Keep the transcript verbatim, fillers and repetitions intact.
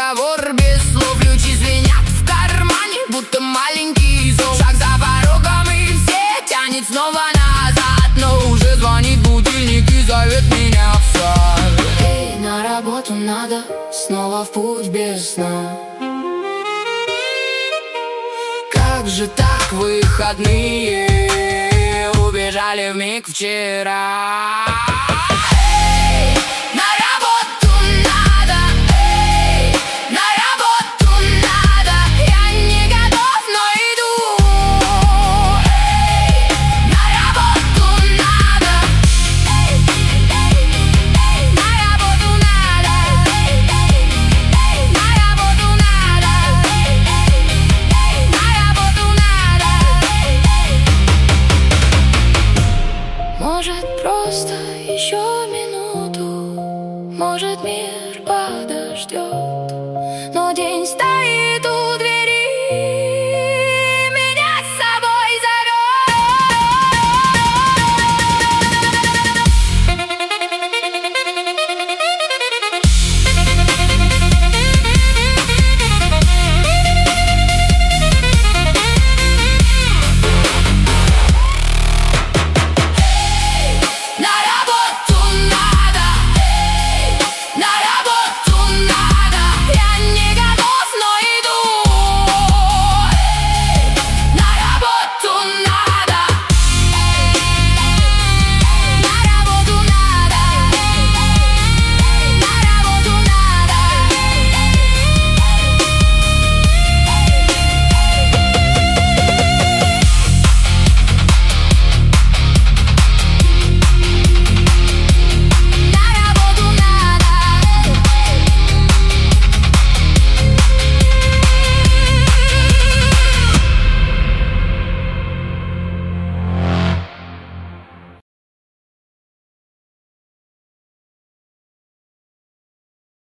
разговор без слов. Ключи звенят в кармане, будто маленький зов. Шаг за порогом и все тянет снова назад. Но уже звонит будильник и зовет меня в сад. Эй, на работу надо, снова в путь без сна. Как же так, выходные убежали вмиг вчера.